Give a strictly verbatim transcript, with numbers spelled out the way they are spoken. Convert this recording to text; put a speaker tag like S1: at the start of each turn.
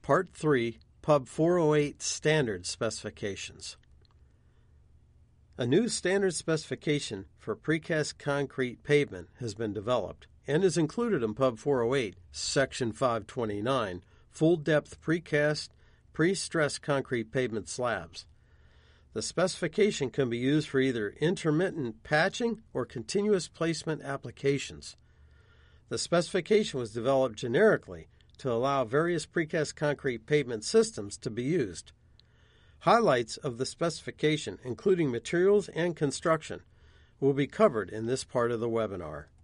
S1: Part three, Pub four oh eight Standard Specifications. A new standard specification for precast concrete pavement has been developed and is included in Pub four oh eight, Section five twenty-nine, Full-Depth Precast Pre-Stressed Concrete Pavement Slabs. The specification can be used for either intermittent patching or continuous placement applications. The specification was developed generically to allow various precast concrete pavement systems to be used. Highlights of the specification, including materials and construction, will be covered in this part of the webinar.